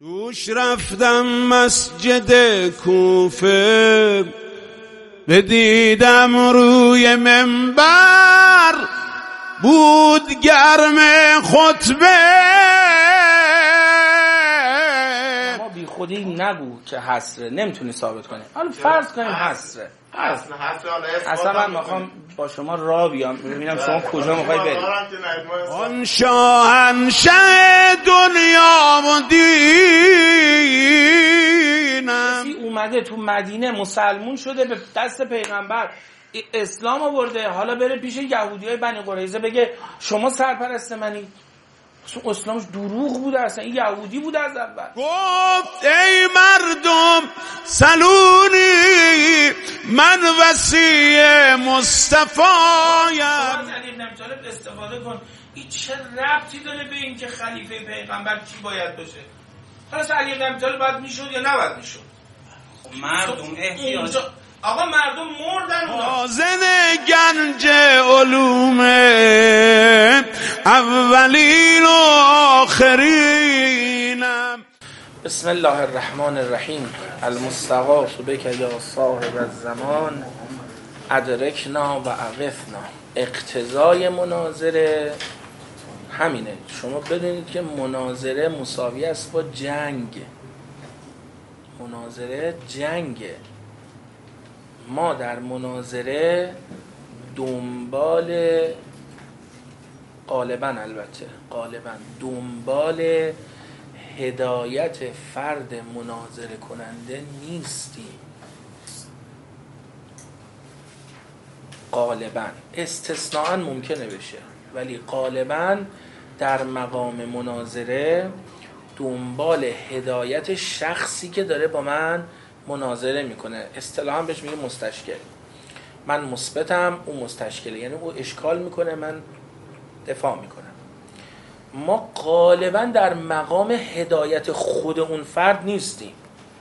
دوش رفتم مسجد کوفه، بدیدم روی منبر بود گرم خطبه. ما بی خودی نگو که حسره، نمیتونی ثابت کنی. حالا فرض کنیم حسره. اصلا من میخوام با شما راه بیام ببینم شما کجا میخوای برید. آن شاهنشه دنیا و دینم کسی اومده تو مدینه مسلمون شده، به دست پیغمبر اسلام آورده، حالا بره پیش یهودیای بنی قریظه بگه شما سرپرست منی. اصلا اسلامش دروغ بوده، اصلا این یهودی بوده از اول. گفت ای مردم سلونی من وصی مصطفایم. علی بن ابی طالب استفاده کن. این چه ربطی داره به این که خلیفه پیغمبر کی باید باشه؟ خلاص علی بن ابی طالب باید میشد یا نباید میشد؟ مردم احتیاج، آقا مردم مردن. خازن گنج علوم اولین و آخرینم. بسم الله الرحمن الرحیم. المستغاث بک یا صاحب الزمان ادرکنا و اغثنا. اقتضای مناظره همینه. شما بدونید که مناظره مساوی است با جنگ. مناظره جنگه. ما در مناظره غالبا دنبال هدایت فرد مناظره کننده نیستیم. غالبا، استثناءً ممکنه بشه، ولی غالبا در مقام مناظره دنبال هدایت شخصی که داره با من مناظره میکنه. اصطلاحاً بهش میگه مستشکل. من مثبتم، اون مستشکله، یعنی او اشکال میکنه، من دفاع میکنم. ما غالباً در مقام هدایت خود اون فرد نیستیم،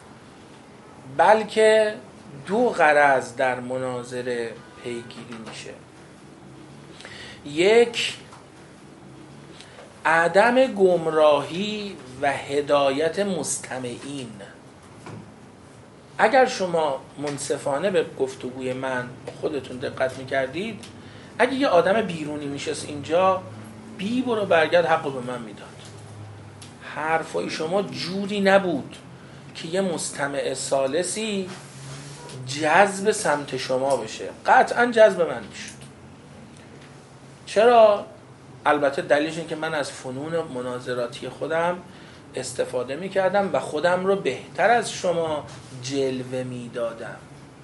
بلکه دو غرض در مناظره پیگیری میشه. یک، عدم گمراهی و هدایت مستمعین. اگر شما منصفانه به گفتگوی من خودتون دقت میکردید، اگه یه آدم بیرونی میشست اینجا، بی برو برگرد حقو به من میداد. حرفای شما جوری نبود که یه مستمع ثالثی جذب سمت شما بشه. قطعا جذب من میشد. چرا؟ البته دلیلش این که من از فنون مناظراتی خودم استفاده میکردم و خودم رو بهتر از شما جلوه میدادم.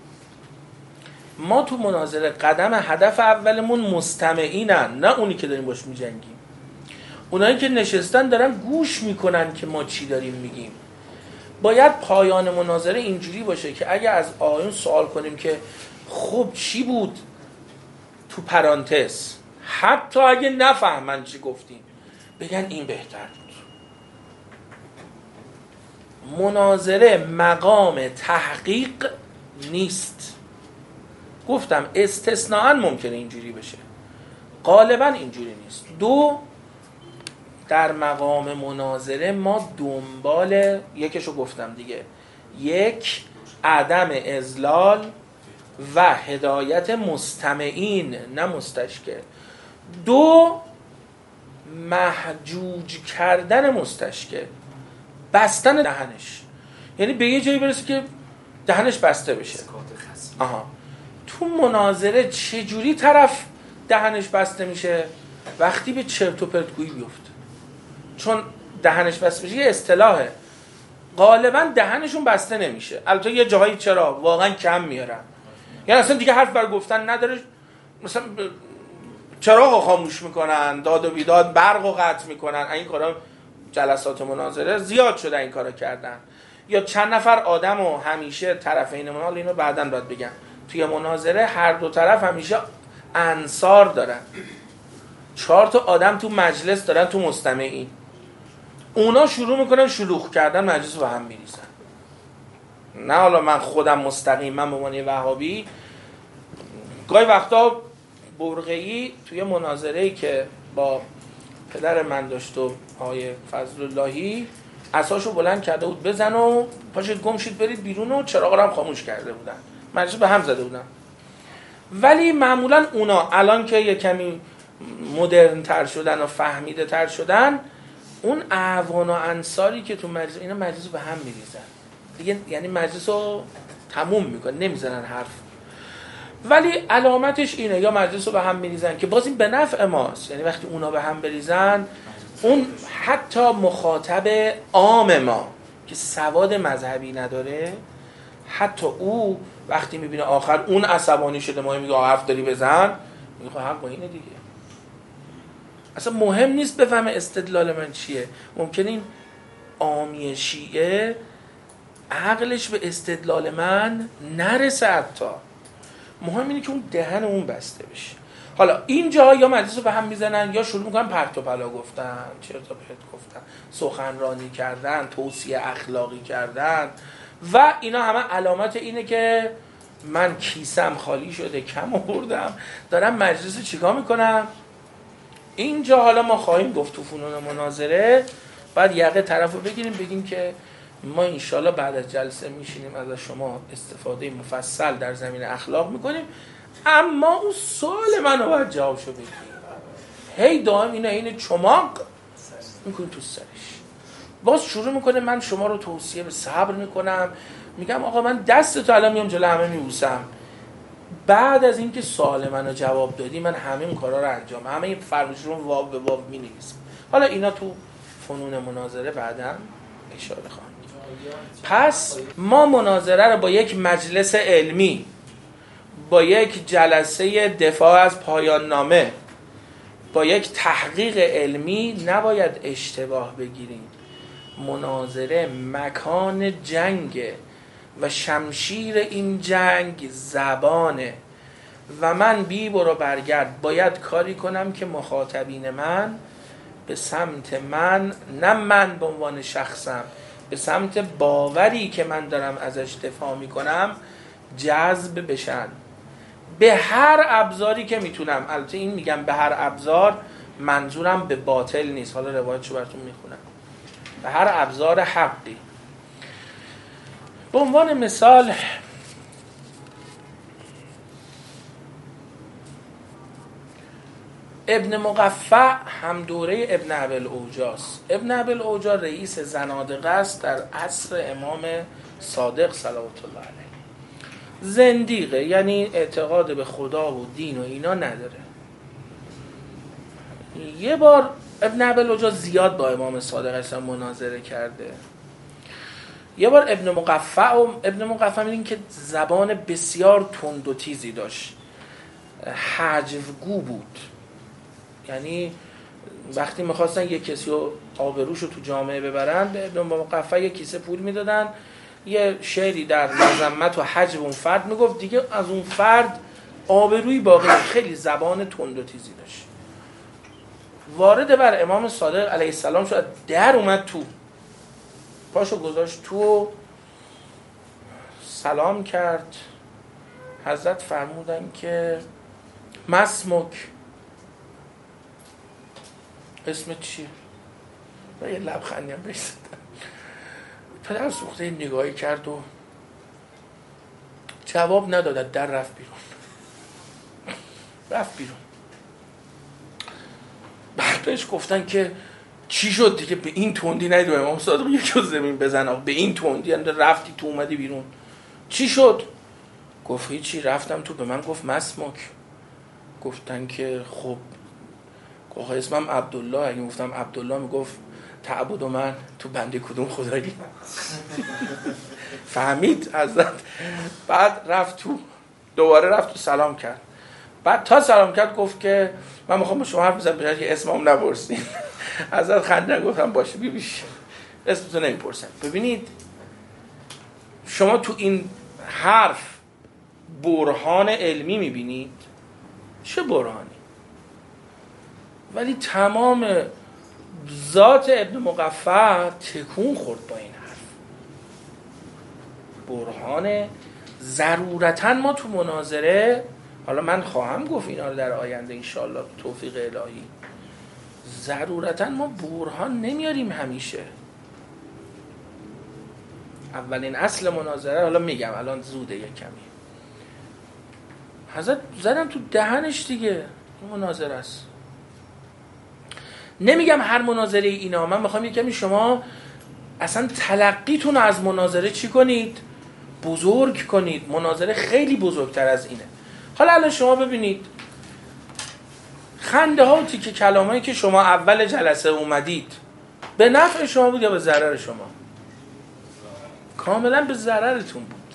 ما تو مناظره هدف اولمون مستمعینن، نه اونی که داریم باش میجنگیم. اونایی که نشستن دارن گوش میکنن که ما چی داریم میگیم. باید پایان مناظره اینجوری باشه که اگه از آیون سوال کنیم که خب چی بود، تو پرانتز حتی اگه نفهمن چی گفتیم بگن این بهتر بود. مناظره مقام تحقیق نیست. گفتم استثناءً ممکنه اینجوری بشه، غالباً اینجوری نیست. دو، در مقام مناظره ما دنبال یکشو گفتم دیگه، یک، عدم اضلال و هدایت مستمعین نه مستشکل. دو، محجوج کردن مستشکل، بستن دهنش، یعنی به یه جایی برسه که دهنش بسته بشه. تو مناظره چجوری طرف دهنش بسته میشه؟ وقتی به چرت و پرت گویی بیفته. چون دهنش بسته میشه یه اصطلاحه، غالبا دهنشون بسته نمیشه. البته یه جاهایی چرا واقعا کم میارن، یعنی اصلا دیگه حرف بر گفتن نداره، مثلا چراغو خاموش میکنن، داد و بیداد، برقو قطع میکنن. این کارا جلسات مناظره زیاد شده این کارا کردن. یا چند نفر آدمو همیشه طرفین مناظره، اینو بعداً باید بگم، توی مناظره هر دو طرف همیشه انصار دارن. 4 تا آدم تو مجلس دارن، تو مستمعین، اونا شروع میکنن شلوغ کردن، مجلس رو به هم میریزن. نه حالا من خودم مستقیم، من به عنوان وهابی گاهی وقتا برقعی توی مناظره‌ای که با پدر من داشت و آقای فضل اللهی، عصاشو بلند کرده بود بزن و پاشید گم شید برید بیرون و چراغا رو هم خاموش کرده بودن، مجلس به هم زده بودن. ولی معمولا اونا الان که یه کمی مدرن تر شدن و فهمیده تر شدن، اون اعوان و انصاری که تو مجلس، اینا مجلس رو به هم میریزن دیگه، یعنی مجلس رو تموم میکنن، نمیزنن حرف. ولی علامتش اینه، یا مجلس رو به هم میریزن که باز این به نفع ماست، یعنی وقتی اونا به هم بریزن، اون حتی مخاطب عام ما که سواد مذهبی نداره، حتی او وقتی میبینه آخر اون عصبانی شده، ما میگه حرف داری بزن، میگه خب حق با اینه دیگه. اصلا مهم نیست بفهمه استدلال من چیه. ممکنه این عامی شیعه عقلش به استدلال من نرسه، حتی مهم اینه که اون دهن اون بسته بشه. حالا اینجا یا مجلس رو به هم میزنن یا شروع میکنن پرت و پلا گفتن، چرت و پرت گفتن، سخنرانی کردن، توصیه اخلاقی کردن و اینا همه علامت اینه که من کیسم خالی شده، کم آوردم، دارم مجلس رو چیکار میکنم. اینجا حالا ما خواهیم گفت تو فنون مناظره، بعد یقه طرف رو بگیریم بگیم که ما انشالله بعد از جلسه میشینیم از شما استفاده مفصل در زمین اخلاق میکنیم، اما اون سوال منو باید جوابشو بگیم. هی دائم این چماق میکنیم تو سرش، باز شروع میکنه من شما رو توصیه به صبر میکنم، میگم آقا من دستتو الان میام جلو همه میبوسم، بعد از اینکه سوال منو جواب دادی من همه این کارا رو انجام، همه این فرمایش رو واو به واو مینویسم. حالا اینا تو فنون مناظره بعداً اشاره خواهم. پس ما مناظره رو با یک مجلس علمی، با یک جلسه دفاع از پایان نامه، با یک تحقیق علمی نباید اشتباه بگیریم. مناظره مکان جنگ و شمشیر این جنگ زبانه و من بی برو برگرد باید کاری کنم که مخاطبین من به سمت من، نه من به عنوان شخصم، به سمت باوری که من دارم ازش دفاع میکنم جذب بشن به هر ابزاری که میتونم. البته این میگم به هر ابزار، منظورم به باطل نیست، حالا روایتشو براتون میخونم، به هر ابزار حقی. به عنوان مثال ابن مقفع هم دوره ابن ابی‌الاوجاست. ابن ابی‌الاوجا رئیس زنادقه است در عصر امام صادق صلوات الله علیه. زندیقه، یعنی اعتقاد به خدا و دین و اینا نداره. یه بار ابن ابی‌الاوجا زیاد با امام صادق اصلا مناظره کرده. یه بار ابن مقفع می‌بینیم که زبان بسیار تند و تیزی داشت، حجوگو بود، یعنی وقتی میخواستن یک کسی رو آبروشو تو جامعه ببرن به ابن مقفع یک کیسه پول میدادن، یه شعری در مذمت و حجب اون فرد میگفت، دیگه از اون فرد آبروی باقی، خیلی زبان تند و تیزی داشت. وارد بر امام صادق علیه السلام شد، در اومد تو، پاشو گذاشت تو، سلام کرد. حضرت فرمودن که مسمک، اسمت چیه؟ و یه لبخندی هم بهش زدن. پدر سوخته نگاهی کرد و جواب نداد، در رفت بیرون. بعد بهش گفتن که چی شد دیگه، به این تندی ندید امام صادق یکی زمین بزن، به این تندی رفتی تو اومدی بیرون، چی شد؟ گفت هیچی، رفتم تو، به من گفت مسمک. گفتن که خب آقا اسمم عبدالله، اگه گفتم عبدالله میگفت تعبد و من تو بنده کدوم خدایی؟ فهمید حضرت. بعد رفت تو، دوباره رفت تو سلام کرد. بعد تا سلام کرد گفت که من میخوام با شما حرف بزنم، بجای که اسمم نپرسین. حضرت خندیدن گفتم باشه بیبیش، اسمتو نمیپرسن. ببینید شما تو این حرف برهان علمی میبینید، چه برهانی؟ ولی تمام ذات ابن مقفع تکون خورد با این حرف. برهان ضرورتاً ما تو مناظره، حالا من خواهم گفت اینا رو در آینده انشاءالله توفیق الهی، ضرورتاً ما برهان نمیاریم همیشه. اولین اصل مناظره، حالا میگم الان زوده یک کمی، حضرت زدن تو دهنش دیگه. این مناظره است. نمیگم هر مناظره اینا، من میخوام یک کمی شما اصلا تلقیتون رو از مناظره چی کنید؟ بزرگ کنید. مناظره خیلی بزرگتر از اینه. حالا الان شما ببینید خنده ها و تیکه کلامایی که شما اول جلسه اومدید به نفع شما بود یا به ضرر شما؟ کاملا به ضررتون بود.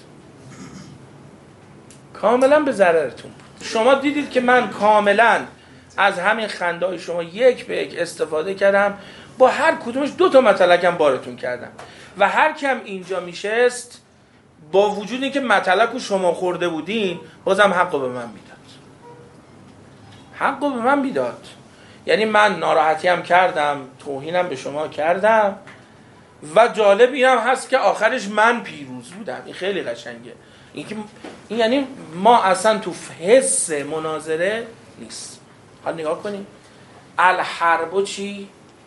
کاملا به ضررتون بود. شما دیدید که من کاملا از همین خنده های شما یک به یک استفاده کردم، با هر کدومش 2 مطلقم بارتون کردم و هر کم اینجا میشست با وجود اینکه مطلق رو شما خورده بودین بازم حقو به من میداد. حقو به من میداد. یعنی من ناراحتی هم کردم، توهینم به شما کردم و جالب اینم هست که آخرش من پیروز بودم. این خیلی قشنگه. این یعنی ما اصلا تو حس مناظره نیست. حالا نگاه کنیم الحرب چی؟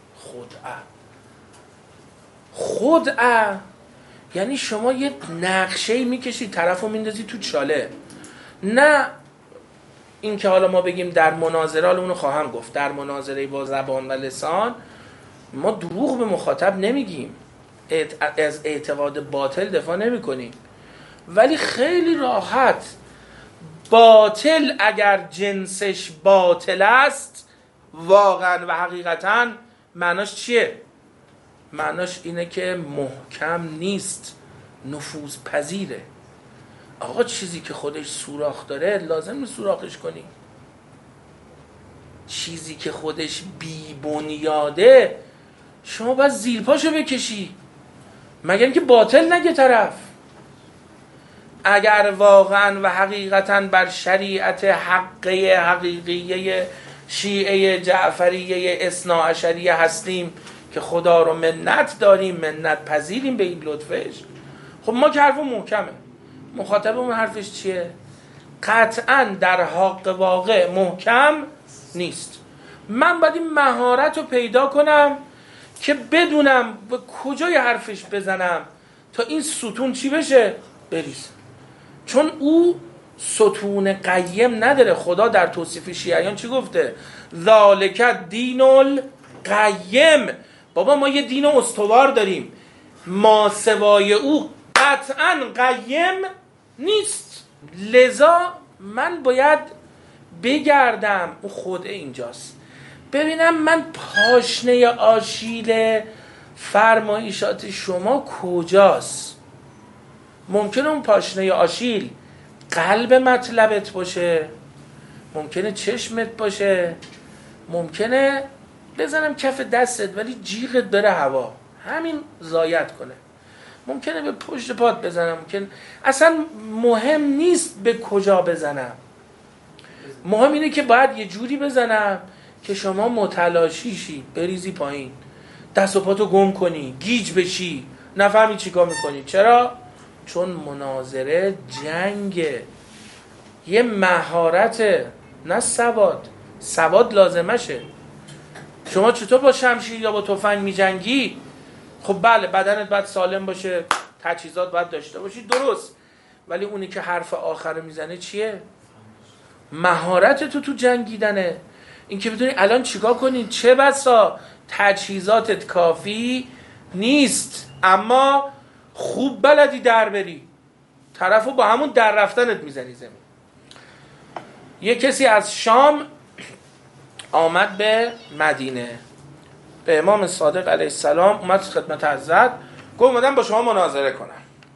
خدعه یعنی شما یه نقشه‌ای میکشید طرفو میندازی تو چاله. نه این که حالا ما بگیم در مناظره، حالا اونو خواهم گفت، در مناظره با زبان و لسان ما دروغ به مخاطب نمیگیم، از اعتقاد باطل دفاع نمی کنیم، ولی خیلی راحت باطل اگر جنسش باطل است واقعا و حقیقتا معناش چیه؟ معناش اینه که محکم نیست، نفوذ پذیره. آقا چیزی که خودش سوراخ داره لازم نیست سوراخش کنی. چیزی که خودش بی بنیاده شما باید زیر پاشو بکشی، مگر اینکه باطل نگه طرف. اگر واقعا و حقیقتا بر شریعت حقیقیه شیعه جعفریه اثناعشریه هستیم که خدا رو منت داریم، منت پذیریم به این لطفش، خب ما که حرف محکمه، مخاطب اون حرفش چیه؟ قطعا در حق واقع محکم نیست. من باید این مهارت رو پیدا کنم که بدونم به کجای حرفش بزنم تا این ستون چی بشه؟ بریز. چون او ستون قیم نداره. خدا در توصیف شیعیان چی گفته؟ ذالک دین القیم. بابا ما یه دین استوار داریم، ما سوای او قطعا قیم نیست. لذا من باید بگردم، اون خود اینجاست، ببینم من پاشنه آشیل فرمایشات شما کجاست. ممکنه اون پاشنه آشیل قلب مطلبت باشه، ممکنه چشمت باشه، ممکنه بزنم کف دستت ولی جیغت بره هوا، همین زایت کنه، ممکنه به پشت پات بزنم، ممکن اصلا مهم نیست به کجا بزنم. مهم اینه که باید یه جوری بزنم که شما متلاشی شی، بریزی پایین، دست و پاتو گم کنی، گیج بشی، نفهمی چی کار میکنی. چرا؟ چون مناظره جنگه، یه مهارته، نه سواد. سواد لازمشه. شما چطور با شمشیر یا با تفنگ میجنگی؟ خب بله بدنت باید سالم باشه، تجهیزات باید داشته باشی، درست، ولی اونی که حرف آخر میزنه چیه؟ مهارت تو جنگیدنه. این که بدونی الان چیکار کنی. چه بسا تجهیزاتت کافی نیست اما خوب بلدی در بری، طرفو با همون در رفتنت میزنی زمین. یه کسی از شام آمد به مدینه، به امام صادق علیه السلام اومد خدمت حضرت، گفت اومدم با شما مناظره کنم.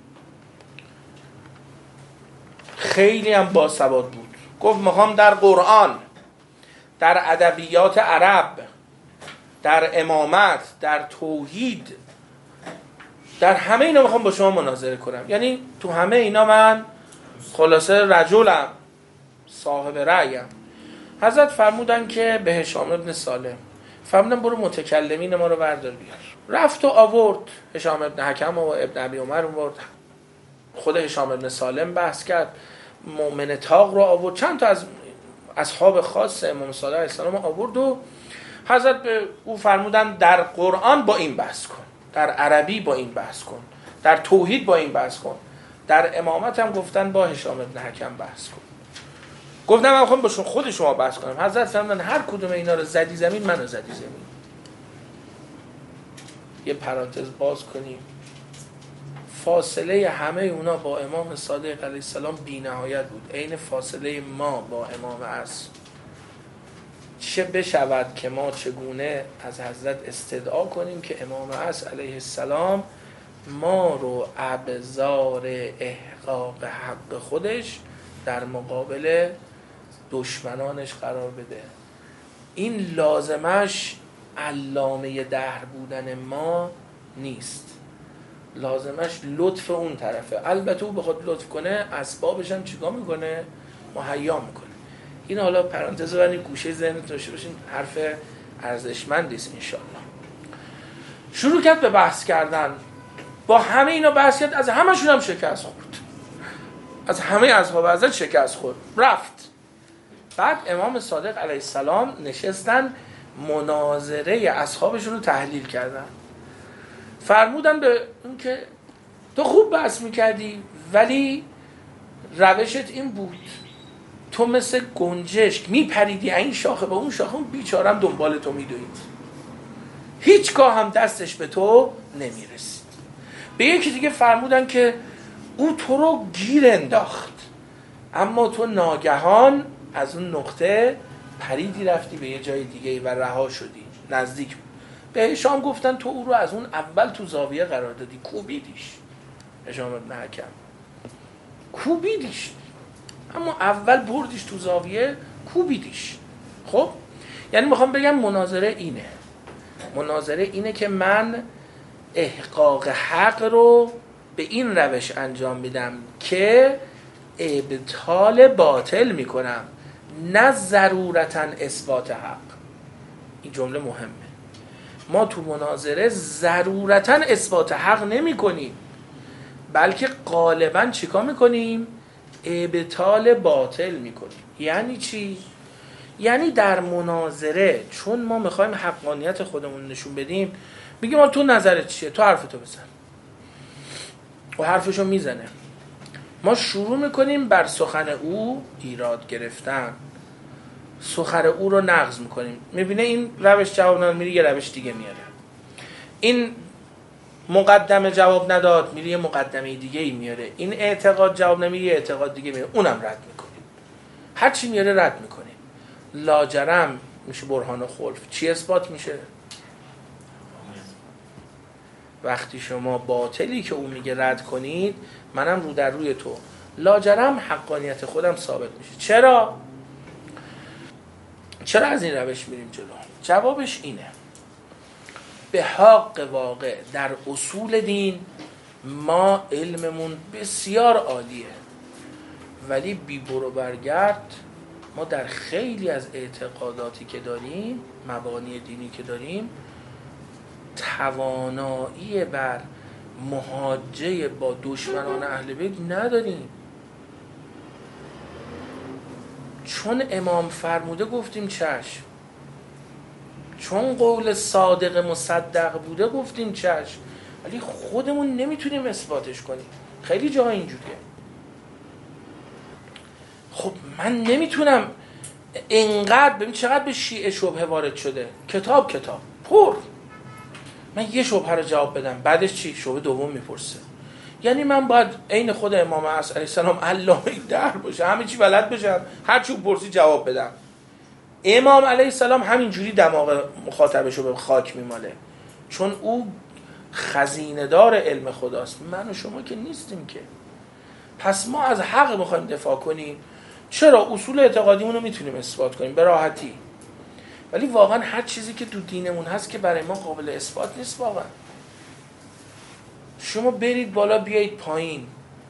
خیلی هم باسواد بود. گفت میخوام در قرآن، در ادبیات عرب، در امامت، در توحید، در همه اینا میخوام با شما مناظره کنم. یعنی تو همه اینا من خلاصه رجلم، صاحب رأیم. حضرت فرمودن که به هشام ابن سالم فرمودن برو متکلمین ما رو بردار بیار. رفت و آورد هشام ابن حکم و ابن ابی عمر آورد، خود هشام ابن سالم بحث کرد، مؤمن تاق رو آورد، چند تا از اصحاب خاص امام صادق علیه السلام آورد و حضرت به او فرمودن در قرآن با این بحث کن، در عربی با این بحث کن، در توحید با این بحث کن. در امامت هم گفتن با هشام بن حکم بحث کن. گفتم من میخوام با خود شما بحث کنم. حضرت فرمودن هر کدوم اینا رو زدی زمین، منو زدی زمین. یه پرانتز باز کنیم. فاصله همه اونا با امام صادق علیه السلام بی نهایت بود، عین فاصله ما با امام عصر. چه بشود که ما چگونه از حضرت استدعا کنیم که امام عصر علیه السلام ما رو ابزار احقاق حق خودش در مقابل دشمنانش قرار بده. این لازمش علامه دهر بودن ما نیست، لازمش لطف اون طرفه. البته او بخواد لطف کنه اسبابش هم چیکار میکنه؟ مهیا میکنه. این حالا پرانتز رو گوشه ذهنتون داشته باشین، حرف ارزشمندی است انشالله. شروع کرد به بحث کردن، با همه اینا بحث کرد، از همشون هم شکست خورد، از همه اصحاب حضرت شکست خورد، رفت. بعد امام صادق علیه السلام نشستن مناظره اصحابشون رو تحلیل کردن. فرمودن به اون که تو خوب بحث میکردی ولی روشت این بود، تو مثل گنجشک میپریدی این شاخه به اون شاخه، اون بیچارم دنبال تو میدوید، هیچگاه هم دستش به تو نمیرسید. به یکی دیگه فرمودن که او تو رو گیر انداخت اما تو ناگهان از اون نقطه پریدی رفتی به یه جای دیگه و رها شدی، نزدیک بود. به هشام گفتن تو او رو از اون اول تو زاویه قرار دادی، کوبیدیش. هشام بن حکم کوبیدیش، اما اول بردیش تو زاویه کوبیدیش. خب یعنی میخوام بگم مناظره اینه که من احقاق حق رو به این روش انجام میدم که ابطال باطل میکنم، نه ضرورتاً اثبات حق. این جمله مهمه. ما تو مناظره ضرورتاً اثبات حق نمی کنیم، بلکه غالباً چیکار میکنیم؟ ابطال باطل میکنیم. یعنی چی؟ یعنی در مناظره چون ما میخوایم حقانیت خودمون نشون بدیم، میگیم تو نظرت چیه؟ تو حرفتو بزن. و حرفشو میزنه. ما شروع میکنیم بر سخن او ایراد گرفتن، سخن او رو نقض میکنیم. میبینه این روش جواب نداد، میره یه روش دیگه میاره. این مقدمه جواب نداد، میره یه مقدمه دیگه ای میاره. این اعتقاد جواب نمیده، یه اعتقاد دیگه میاره، اونم رد میکنیم. هر چی میاره رد میکنیم. لاجرم میشه برهان خلف. چی اثبات میشه؟ وقتی شما باطلی که او میگه رد کنید، منم رو در روی تو، لاجرم حقانیت خودم ثابت میشه. چرا از این روش میریم جلو؟ جوابش اینه: به حق واقع در اصول دین ما علممون بسیار عالیه، ولی بی برو برگرد ما در خیلی از اعتقاداتی که داریم، مبانی دینی که داریم، توانایی بر محاجه با دشمنان اهل بیت نداریم. چون امام فرموده گفتیم چشم، چون قول صادق مصدق بوده گفتیم چشم، ولی خودمون نمیتونیم اثباتش کنیم. خیلی جا اینجوریه. خب من نمیتونم اینقدر، ببین چقدر به شیعه شبهه وارد شده، کتاب پر. من یه شبهه رو جواب بدم، بعدش چی؟ شبهه دوم میپرسه. یعنی من باید عین خود امام عصر علیه السلام علامه در باشه، همه چی بلد بشم، هر چی پرسی جواب بدم. امام علیه السلام همینجوری دماغ مخاطبش رو به خاک میماله، چون او خزینه دار علم خداست. من و شما که نیستیم که. پس ما از حق میخوایم دفاع کنیم. چرا؟ اصول اعتقادیمون رو میتونیم اثبات کنیم به راحتی، ولی واقعا هر چیزی که تو دینمون هست که برای ما قابل اثبات نیست. واقعا شما برید بالا بیایید پایین،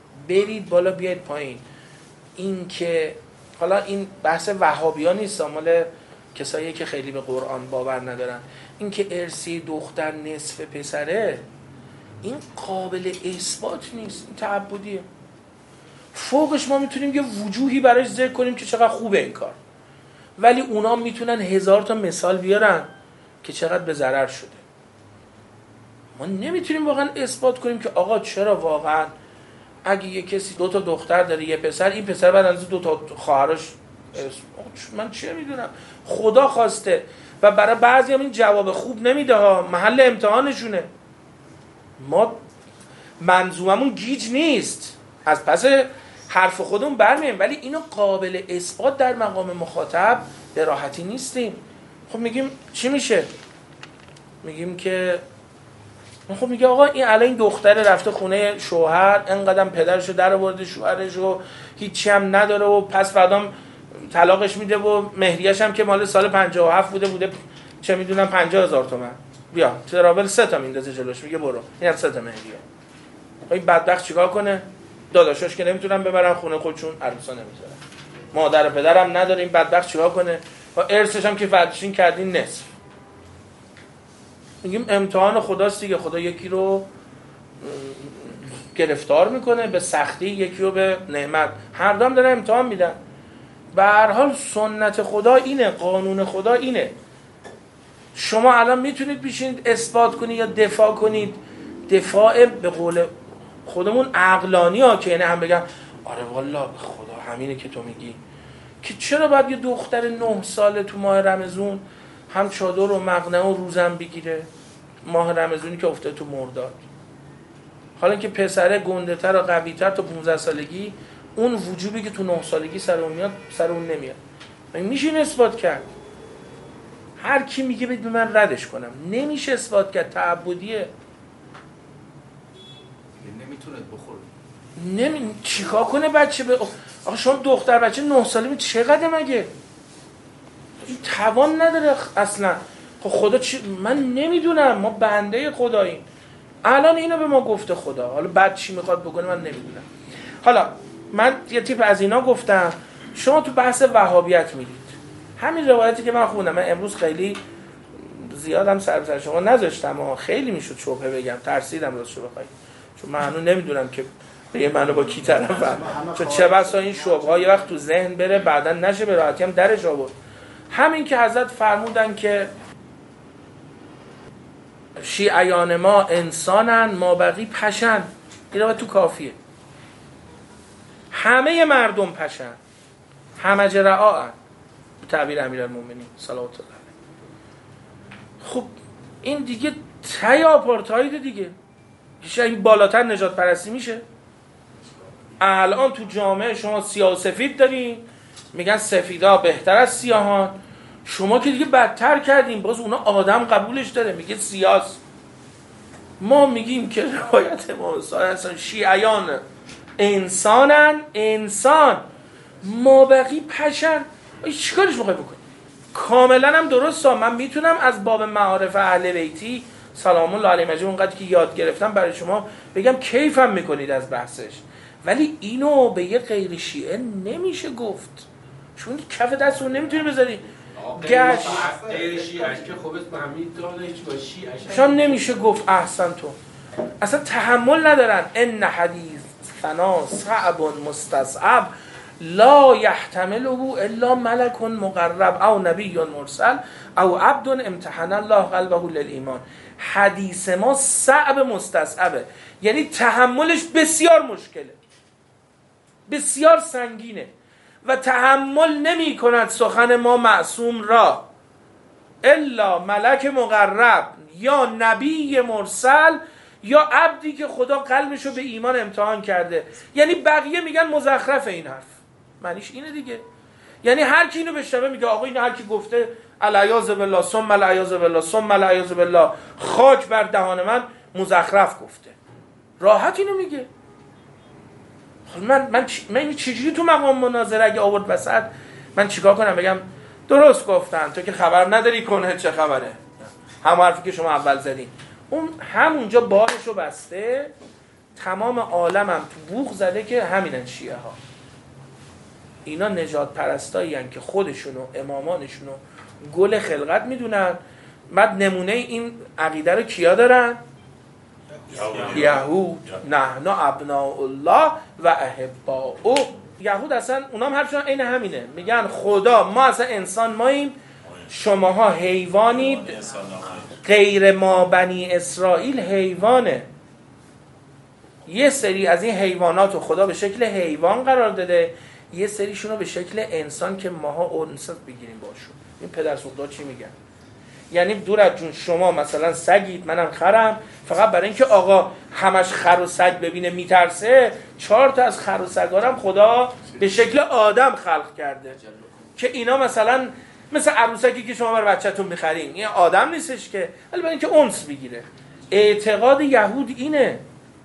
این که حالا این بحث وهابیان نیست، مال کسایی که خیلی به قرآن باور ندارن، این که ارثی دختر نصف پسره، این قابل اثبات نیست، این تعبدیه. فوقش ما میتونیم یه وجوهی براش ذکر کنیم که چقدر خوبه این کار، ولی اونا میتونن 1000 تا مثال بیارن که چقدر به ضرر شده. ما نمیتونیم واقعا اثبات کنیم که آقا چرا واقعا اگه یه کسی 2 تا دختر داره یه پسر، این پسر بعد از 2 تا خواهرش، من چه میدونم، خدا خواسته. و برای بعضی هم این جواب خوب نمیده ها، محل امتحانشونه. ما منظوممون گیج نیست، از پس حرف خودمون برمیم، ولی اینو قابل اثبات در مقام مخاطب به راحتی نیستیم. خب میگیم چی میشه؟ میگیم که خب میگه آقا این الان این دختر رفته خونه شوهر، انقدرم پدرشو در آورده، شوهرشو هیچی هم نداره و پس بعدم طلاقش میده و مهریه‌ش هم که مال سال 57 بوده چه میدونم 50,000 تومان. بیا ترابل 3 تا میندازه جلوش، میگه برو اینم 3 تا مهریه. این بدبخت چیکار کنه؟ داداشاش که نمیتونن ببرن خونه خودشون، عروسا نمیذارن، مادر و پدرم نداره، این بدبخت چیکار کنه؟ و ارثش هم که فردشین کردین نصف. میگیم امتحان خداست دیگه، خدا یکی رو گرفتار میکنه به سختی، یکی رو به نعمت، هر دو هم داره امتحان میدن. به هر حال سنت خدا اینه، قانون خدا اینه. شما الان میتونید بشینید اثبات کنید یا دفاع کنید، دفاع به قول خودمون عقلانی ها، که اینه هم بگم آره والا به خدا همینه که تو میگی، که چرا باید یه دختر 9 ساله تو ماه رمضان هم چادر و مقنعه و روزم بگیره، ماه رمضانی که افتاده تو مرداد، حالا که پسره گنده تر و قوی تر تا 15 سالگی اون وجوبی که تو 9 سالگی سر اون میاد سر اون نمیاد. میشه این اثبات کرد؟ هر کی میگه بید به من ردش کنم، نمیشه اثبات کرد، تعبدیه. نمیتونه بخوره. چیکار کنه بچه آخه شما دختر بچه 9 ساله چقدر مگه؟ این توان نداره اصلا. خب خدا من نمیدونم، ما بنده خداییم. الان اینو به ما گفته خدا، حالا بعد چی میخواد بکنه من نمیدونم. حالا من یه تیپ از اینا گفتم. شما تو بحث وهابیت میرید، همین روایتی که من خوندم، من امروز خیلی زیادم سر شما نذاشتم اما خیلی میشد شبهه بگم، ترسیدم راستشو بخوای، چون من هنوز نمیدونم که به منو با کی طرفم، چون چه بسا این شبهه یه وقت تو ذهن بره بعدن نشه به راحتی هم درش آورد. همین که حضرت فرمودن که شیعیان ما انسانن، ما بقی پشن، این رو تو کافیه. همه مردم پشن، همه جرعا'n، تعبیر امیرالمومنین صلوات الله علیه. خب این دیگه تای آپارتاید دیگه، این بالاتر نجات پرستی میشه؟ الان تو جامعه شما سیاه و سفید دارین، میگن سفیدا بهتر از سیاهان، شما که دیگه بدتر کردین، باز اونا آدم قبولش داره میگه سیاست. ما میگیم که روایت ما اصلا شیعیان انسانن، انسان، ما بقی پشن. چیکارش میخوای بکنی؟ کاملا هم درسته، من میتونم از باب معارف اهل بیتی سلام الله علیهم اجمعین اونقدر که یاد گرفتم برای شما بگم کیفم میکنید از بحثش، ولی اینو به یه غیر شیعه نمیشه گفت، چون کف دست اون نمیتونی بذاری گشت غیر شیعه که خوبت محمید دانش با شیعه شان نمیشه گفت. احسن تو اصلا تحمل ندارن. ان حدیث ثنا صعب مستصعب لا یحتمله الا ملک مقرب او نبی مرسل او عبد امتحن الله قلبه للایمان. حدیث ما صعب مستصعبه، یعنی تحملش بسیار مشکله، بسیار سنگینه و تحمل نمی کند سخن ما معصوم را الا ملک مقرب یا نبی مرسل یا عبدی که خدا قلبشو به ایمان امتحان کرده. یعنی بقیه میگن مزخرف این حرف، معنیش اینه دیگه. یعنی هر کی اینو بشنوه میگه آقا این هر کی گفته العیاذ بالله ثم العیاذ بالله ثم العیاذ بالله، خاک بر دهان من، مزخرف گفته. راحت اینو میگه. من چجوری تو مقام مناظره اگه آورد وسط من چیکار کنم؟ بگم درست گفتن تو که خبر نداری کنه چه خبره، هم حرفی که شما اول زدین. اون همونجا بارشو بسته، تمام عالمم تو بوق زده که همینن شیعه ها. اینا نجات پرستایی هن که خودشونو امامانشونو گل خلقت میدونن. بعد نمونه این عقیده رو کیا دارن؟ یهود. نحن ابناء الله و احباؤه. یهود اصلا اونام حرفشون عین همینه، میگن خدا ما اصلا انسان ماییم، شماها حیوانید غیر ما بنی اسرائیل حیوانه. یه سری از این حیوانات رو خدا به شکل حیوان قرار داده، یه سریشون رو به شکل انسان که ماها انس بگیریم باشون. این پدر سوختا چی میگن؟ یعنی دور از جون شما مثلا سگید، منم خرم، فقط برای اینکه آقا همش خر و سگ ببینه میترسه 4 تا از خر و سگارم خدا به شکل آدم خلق کرده که اینا مثلا مثل عروسکی که شما برای بچه‌تون میخرین، این آدم نیستش که، ولی برای اینکه انس بگیره. اعتقاد یهود اینه.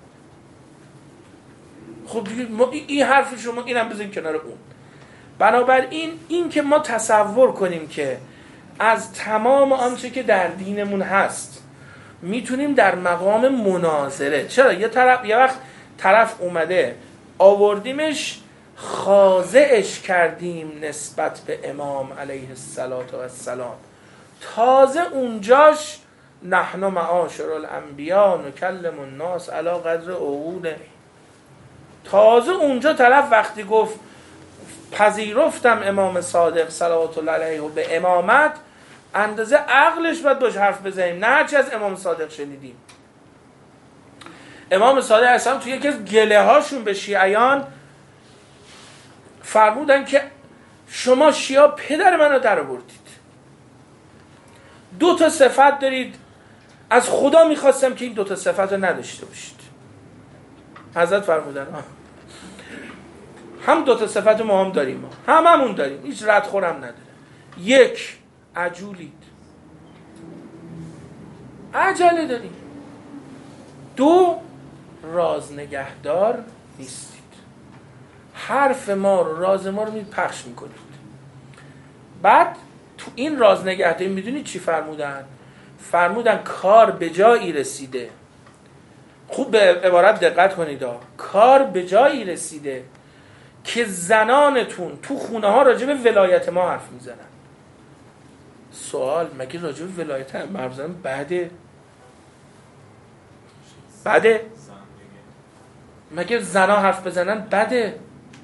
خب این حرف شما اینم بزنیم کنار اون. بنابراین این که ما تصور کنیم که از تمام آنچه که در دینمون هست میتونیم در مقام مناظره، چرا یه وقت طرف اومده آوردیمش خاضعش کردیم نسبت به امام علیه السلام، تازه اونجاش نحن معاشر الانبیا نکلم الناس علی قدر عقوله، تازه اونجا طرف وقتی گفت پذیرفتم امام صادق صلوات الله علیه و به امامت، اندازه عقلش باید باش حرف بزنیم، نه هرچی از امام صادق شنیدیم. امام صادق اصلا توی یکی از گله هاشون به شیعیان فرمودن که شما شیعه پدر منو در آوردید، 2 تا صفت دارید، از خدا میخواستم که این 2 تا صفت رو نداشته باشید. حضرت فرمودن هم 2 تا صفت ما هم داریم، هممون داریم، هیچ ردخورم نداره. 1 عجولید، عجله داریم. 2 راز نگهدار نیستید، حرف ما رو، راز ما رو پخش میکنید. بعد تو این راز نگهداری میدونید چی فرمودن؟ فرمودن کار به جایی رسیده، خوب به عبارت دقت کنید، کار به جایی رسیده که زنانتون تو خونه ها راجع به ولایت ما حرف میزنن. سوال، مگه راجع به ولایت ما حرف زدن بده؟ مگه زنا حرف بزنن بده؟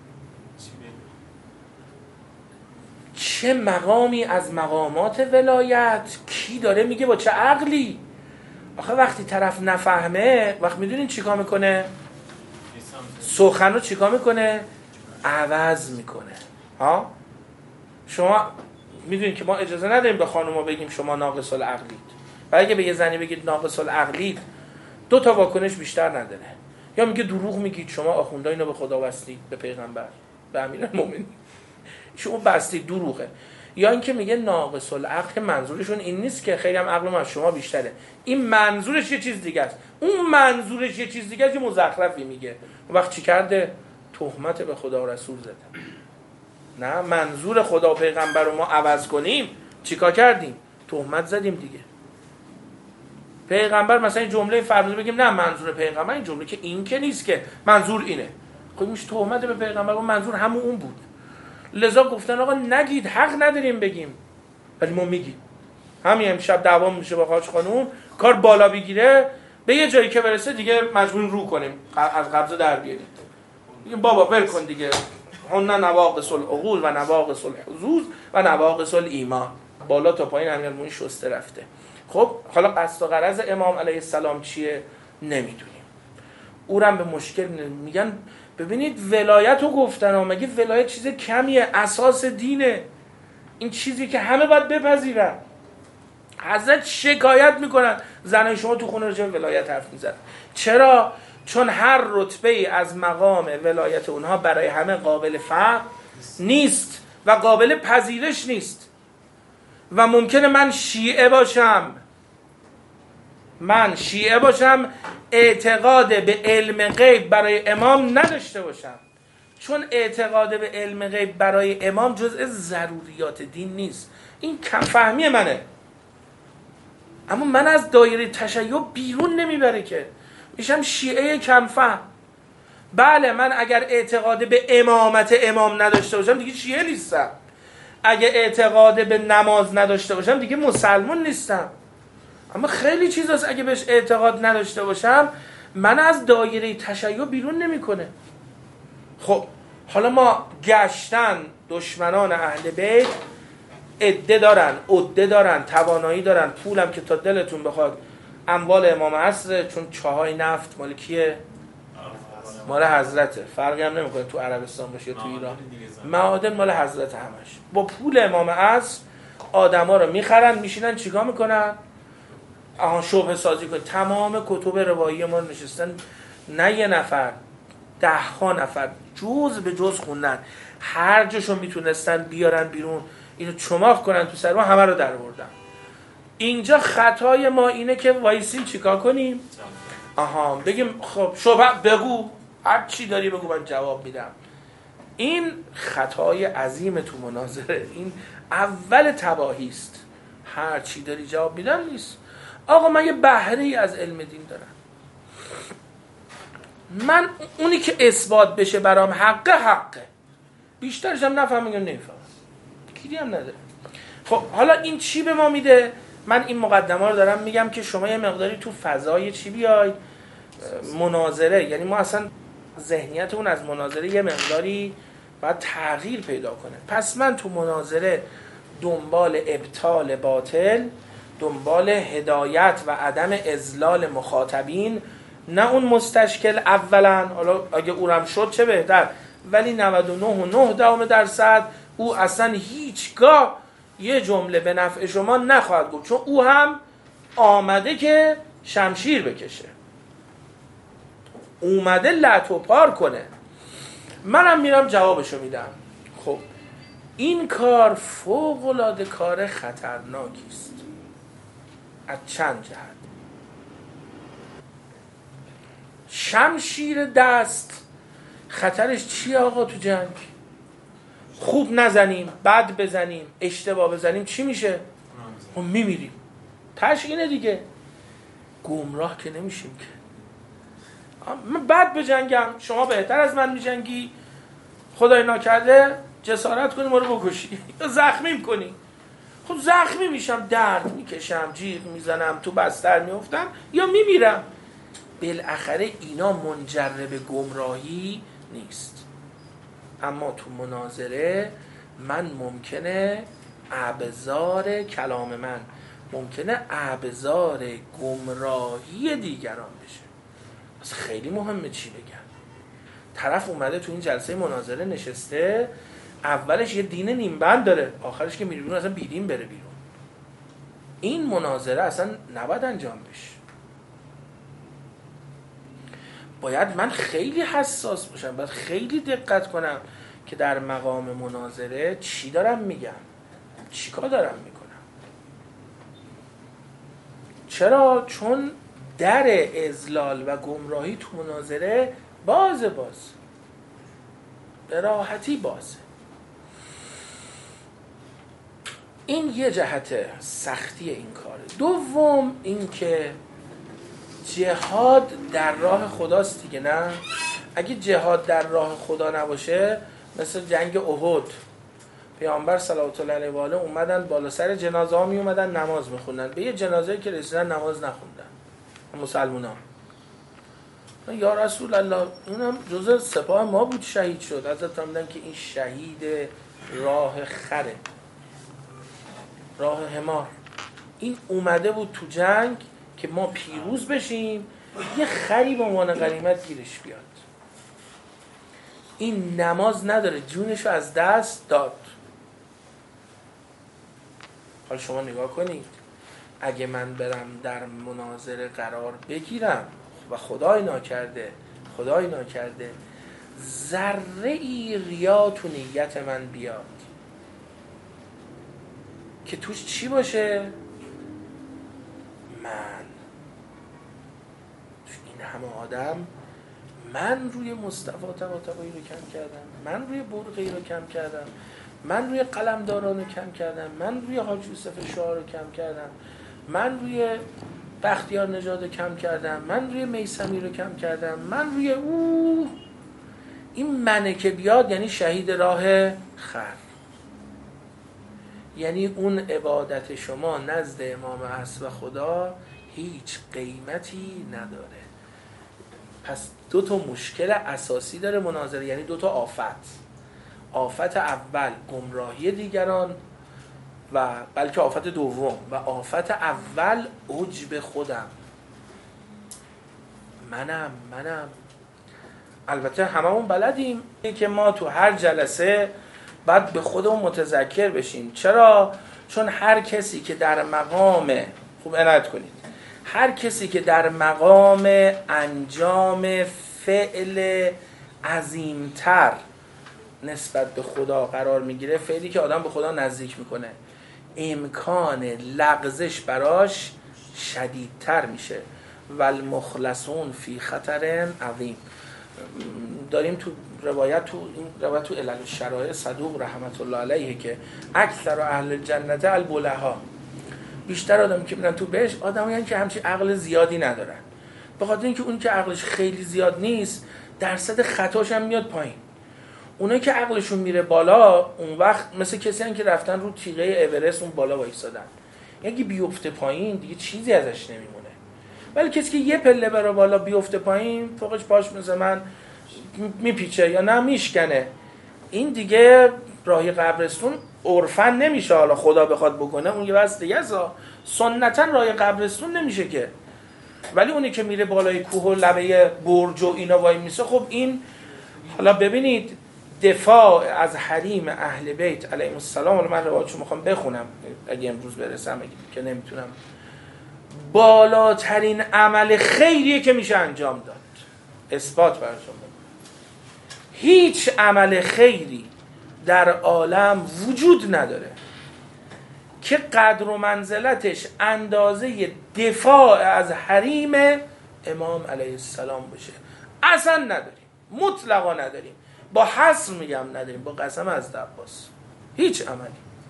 چه مقامی از مقامات ولایت کی داره میگه با چه عقلی؟ آخه وقتی طرف نفهمه، وقت میدونین چیکار میکنه؟ سخن رو چیکار میکنه؟ عوض میکنه. ها؟ شما میدونین که ما اجازه نداریم به خانوما بگیم شما ناقص العقلید، و اگه به یه زنی بگید ناقص العقلید 2 تا واکنش بیشتر نداره. یا میگه دروغ میگید شما آخوندا اینو به خدا بستید، به پیغمبر، به امیرالمومنین شما بستید، دروغه. یا اینکه میگه ناقص العقل، که منظورشون این نیست که خیلی هم عقل ما از شما بیشتره، این منظورش یه چیز دیگه است، اون منظورش یه چیز دیگه است، یه مزخرفی میگه. اون وقت چی کرده؟ تهمت به خدا و رسول زده. نه، منظور خدا و پیغمبر رو ما عوض کنیم چیکار کردیم؟ تهمت زدیم دیگه. پیغمبر مثلا این جمله فرموده بگیم نه منظور پیغمبر این جمله که این که نیست، که منظور اینه، خب میشه تهمت به پیغمبر و منظور همون اون بود. لذا گفتن آقا نگید، حق نداریم بگیم، ولی ما میگیم. همین امشب دعوا میشه با حاج خانوم، کار بالا بگیره، به یه جایی که برسه دیگه مجبور رو کنیم، از قبضه در بیارید، میگیم بابا ول کن دیگه، هن نواقص العقول و نواقص الحظوظ و نواقص الایمان، بالا تا پایین امیرالمومنین شسته رفته. خب حالا قصد و غرض امام علیه السلام چیه نمیدونیم. اونم به مشکل میگن ببینید ولایت رو گفتن، مگه ولایت چیز کمیه؟ اساس دینه، این چیزی که همه باید بپذیرن. حضرت شکایت میکنن زنای شما تو خونه راجع به ولایت حرف میزنن. چرا؟ چون هر رتبه از مقام ولایت اونها برای همه قابل فهم نیست و قابل پذیرش نیست. و ممکنه من شیعه باشم اعتقاد به علم غیب برای امام نداشته باشم، چون اعتقاد به علم غیب برای امام جزء ضروریات دین نیست. این کم فهمی منه، اما من از دایره تشیع بیرون نمیبره که میشم شیعه کم فهم. بله من اگر اعتقاد به امامت امام نداشته باشم دیگه شیعه نیستم، اگه اعتقاد به نماز نداشته باشم دیگه مسلمان نیستم. اما خیلی چیزاست اگه بهش اعتقاد نداشته باشم من از دایره تشیع بیرون نمیکنه. خب حالا ما گشتن دشمنان اهل بیت عده دارن، عده دارن، توانایی دارن، پولم که تا دلتون بخواد اموال امام عصر، چون چاهای نفت مال کیه؟ مال حضرته. فرقی هم نمیکنه تو عربستان باشه تو ایران، معادن مال حضرت همش. با پول امام عصر آدما رو میخرن، میشینن چیکار میکنن؟ شبهه سازی کنن. تمام کتب روایی ما نشستن، نه یه نفر، 10 نفر جز به جز خوندن، هر جاشو میتونستن بیارن بیرون، اینو چماق کنن تو سر ما، همه رو در آوردن. اینجا خطای ما اینه که وایسیم چیکار کنیم؟ بگیم خب شبهه بگو، هر چی داری بگو من جواب میدم. این خطای عظیم تو مناظره، این اول تباهی است. هر چی داری جواب میدم نیست. آقا من یه بهره‌ای از علم دین دارم، من اونی که اثبات بشه برام حقه، بیشترش هم نفهمیدم نمیفهمم، گیری هم نداره. خب حالا این چی به ما میده؟ من این مقدمه رو دارم میگم که شما یه مقداری تو فضای چی بیاید، مناظره، یعنی ما اصلا ذهنیت اون از مناظره یه مقداری باید تغییر پیدا کنه. پس من تو مناظره دنبال ابطال باطل، دنبال هدایت و عدم اضلال مخاطبین، نه اون مستشکل اولا، حالا اگه اونم شد چه بهتر، ولی 99.9% او اصلا هیچگاه یه جمله به نفع شما نخواهد گفت، چون او هم آمده که شمشیر بکشه، اومده لط و پار کنه، منم میرم جوابشو میدم. خب این کار فوق‌العاده کار خطرناکی است از چند جهت. شمشیر دست خطرش چیه آقا تو جنگ؟ خوب نزنیم، بد بزنیم، اشتباه بزنیم، چی میشه؟ ما میمیریم. تش اینه دیگه، گمراه که نمیشیم که. من بد بجنگم، شما بهتر از من میجنگی، خدای ناکرده جسارت کنی ما رو بکشی یا زخمیم کنی. خب زخمی میشم، درد میکشم، جیغ میزنم، تو بستر میافتم یا میمیرم. بالاخره اینا منجر به گمراهی نیست. اما تو مناظره من ممکنه ابزار کلام من، ممکنه ابزار گمراهی دیگران بشه. پس خیلی مهمه چی بگم. طرف اومده تو این جلسه مناظره نشسته، اولش یه دین نیمبند داره، آخرش که میره بیرون اصلا بیدین بره بیرون. این مناظره اصلا نباید انجام بشه. باید من خیلی حساس باشم، باید خیلی دقت کنم که در مقام مناظره چی دارم میگم، چی کار دارم میکنم. چرا؟ چون در اضلال و گمراهی تو مناظره باز به راحتی بازه. این یه جهت سختی این کاره. دوم این که جهاد در راه خداست دیگه، نه؟ اگه جهاد در راه خدا نباشه، مثل جنگ احد، پیامبر صلوات الله علیه و آله اومدن بالا سر جنازه ها می اومدن نماز میخوندن، به یه جنازه‌ای که رسیدن نماز نخوندن مسلمونا. یا رسول الله، اونم جزء سپاه ما بود، شهید شد. حضرت فرمودن که این شهید راه خره، راه حمار. این اومده بود تو جنگ که ما پیروز بشیم، یه خری به عنوان غنیمت گیرش بیاد. این نماز نداره، جونشو از دست داد. حالا شما نگاه کنید، اگه من برم در مناظره قرار بگیرم و خدای ناکرده ذره ای ریا تو نیت من بیاد که توش چی باشه؟ من توش این همه آدم، من روی مصطفی طباطبایی رو کم کردم، من روی برقی رو کم کردم، من روی قلمداران رو کم کردم، من روی حاج یوسف شاه رو کم کردم، من روی بختیار نژاد رو کم کردم، من روی میثمی رو کم کردم، من روی این منه که بیاد یعنی شهید راه خر. یعنی اون عبادت شما نزد امام عصر و خدا هیچ قیمتی نداره. پس 2 مشکل اساسی داره مناظره، یعنی 2 آفت. آفت اول گمراهی دیگران و بلکه آفت دوم و آفت اول عجب خودم، منم. البته هممون بلدیم که ما تو هر جلسه باید به خودمون متذکر بشیم. چرا؟ چون هر کسی که در مقام، خوب عنایت کنید، هر کسی که در مقام انجام فعل عظیمتر نسبت به خدا قرار میگیره، فعلی که آدم به خدا نزدیک میکنه، امکان لغزش براش شدیدتر میشه. والمخلصون فی خطر عظیم. داریم تو روایت، تو علل الشرائع صدوق رحمت الله علیه که اکثر اهل الجنت البلها، بیشتر آدمی که میرن تو بهشت آدمایی که همچین عقل زیادی ندارن، به خاطر اینکه اون که عقلش خیلی زیاد نیست درصد خطاش هم میاد پایین. اونایی که عقلشون میره بالا اون وقت مثل کسی هن که رفتن رو تیغه اورست اون بالا وایسادن، یکی بیفته پایین دیگه چیزی ازش نمیمونه. ولی کسی که یه پله بره بالا بیفته پایین، فوقش پاش مثل من میپیچه یا نه میشکنه، این دیگه راهی قبرستون عرفن نمیشه. حالا خدا بخواد بکنه اون یه بس دیگه سنتا راهی قبرستون نمیشه که. ولی اونی که میره بالای کوه و لبه برج و اینا وای میسه، خب این حالا ببینید دفاع از حریم اهل بیت علیهم السلام، حالا من روایتشو میخوام بخونم اگه امروز برسم، که نمیتونم، بالاترین عمل خیریه که میشه انجام داد. اثبات براتون بگم هیچ عمل خیری در عالم وجود نداره که قدر و منزلتش اندازه دفاع از حریم امام علیه السلام بشه. اصلا نداریم، مطلقا نداریم، با حصر میگم نداریم، با قسم از عباس هیچ عملی.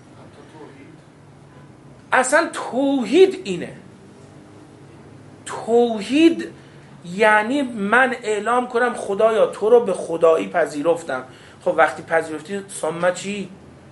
اصلا توحید اینه. توحید یعنی من اعلام کنم خدایا تو رو به خدایی پذیرفتم. خب وقتی پذیرفتی ثم چی؟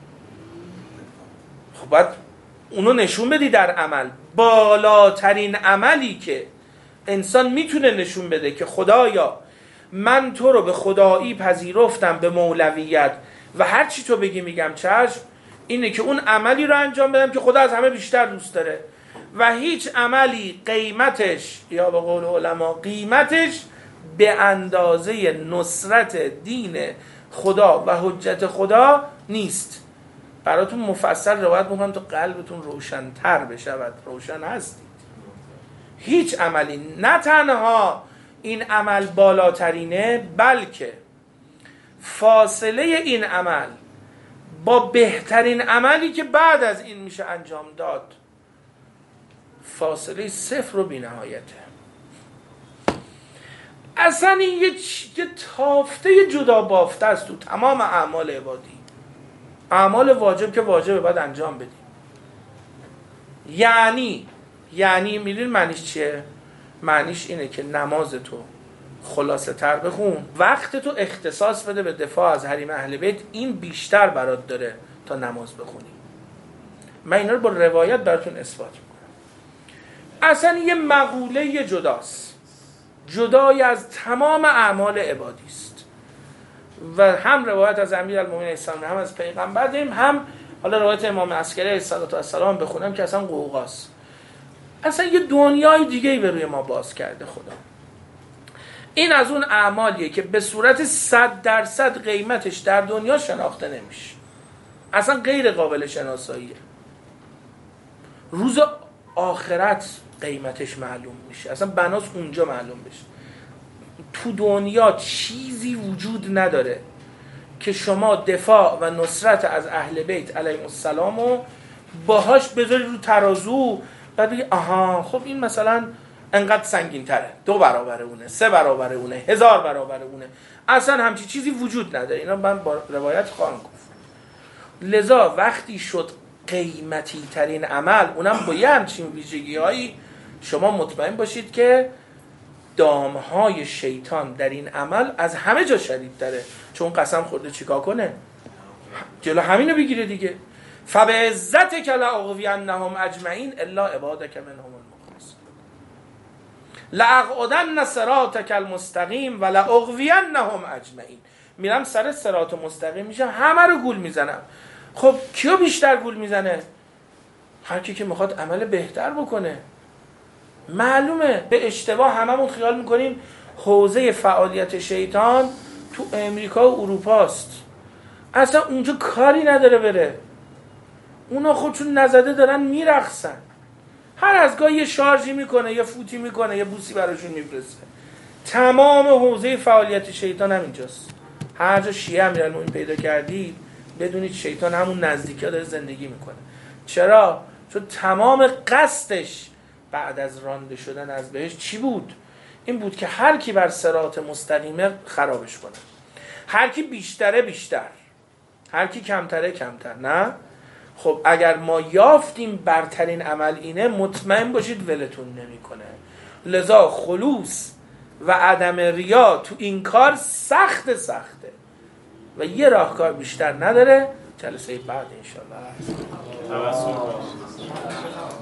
خب باید اونو نشون بدی در عمل. بالاترین عملی که انسان میتونه نشون بده که خدایا من تو رو به خدایی پذیرفتم، به مولویت، و هر چی تو بگی میگم چشم، اینه که اون عملی رو انجام بدم که خدا از همه بیشتر دوست داره. و هیچ عملی قیمتش، یا به قول علما قیمتش، به اندازه نصرت دین خدا و حجت خدا نیست. براتون مفصل روایت میکنم تا قلبتون روشن‌تر بشود. روشن هستید. هیچ عملی، نه تنها این عمل بالاترینه، بلکه فاصله این عمل با بهترین عملی که بعد از این میشه انجام داد فاصله صفر و بی‌نهایته. اصلا این یه تافته جدا بافته است تو تمام اعمال عبادی. اعمال واجب که واجبه باید انجام بدیم. یعنی میدونی معنیش چیه؟ معنیش اینه که نماز تو خلاصه تر بخون، وقت تو اختصاص بده به دفاع از حریم اهل بیت، این بیشتر برات داره تا نماز بخونی. من اینا رو با روایت براتون اثبات میکنم. اصلا یه مقوله جداست، جدای از تمام اعمال عبادی است. و هم روایت از امیرالمومنین اسلام، هم از پیغمبر داریم، هم حالا روایت امام عسکری علیه السلام بخونم که اصلا قوقاست. اصلا یه دنیای دیگه‌ای به روی ما باز کرده خدا. این از اون اعمالیه که به صورت 100% قیمتش در دنیا شناخته نمیشه، اصلا غیر قابل شناساییه. روز آخرت قیمتش معلوم میشه، اصلا بناس اونجا معلوم بشه. تو دنیا چیزی وجود نداره که شما دفاع و نصرت از اهل بیت علیهم السلام رو باهاش بذاری رو ترازو بعد بگی آها خب این مثلا انقدر سنگین تره، 2 برابر اونه، 3 برابر اونه، 1000 برابر اونه. اصلا همچی چیزی وجود نداره. اینا من با روایت خواهم گفت. لذا وقتی شد قیمتی ترین عمل، اونم با یه همچین ویژگی هایی، شما مطمئن باشید که دامهای شیطان در این عمل از همه جا شدید داره. چون قسم خورده چیکار کنه؟ جلو همینو بگیره دیگه. فبعزتک لأغوینهم اجمعین الا عبادک منهم المخلصین لأقعدن صراطک المستقیم ولأغوینهم اجمعین. میرم سر صراط مستقیم میشم، همه رو گول میزنم. خب کیو بیشتر گول میزنه؟ هر کی که میخواد عمل بهتر بکنه. معلومه به اشتباه هممون خیال میکنیم حوزه فعالیت شیطان تو امریکا و اروپاست. اصلا اونجا کاری نداره بره. اونا خودشون نزده دارن میرقصن. هر از گاهی یه شارژی میکنه، یه فوتی میکنه، یه بوسی براشون میفرسته. تمام حوزه فعالیت شیطان هم اینجاست. هر جا شیعه امیرالمومنین پیدا کردید بدونید شیطان همون نزدیکا داره زندگی میکنه. چرا؟ چون تمام قصدش بعد از رانده شدن از بهشت چی بود؟ این بود که هر کی بر صراط مستقیمه خرابش کنه. هر کی بیشتره بیشتر، هر کی کمتره کمتر. نه؟ خب اگر ما یافتیم برترین عمل اینه، مطمئن باشید ولتون نمیکنه. لذا خلوص و عدم ریا تو این کار سخته و یه راهکار بیشتر نداره. جلسه بعد انشالله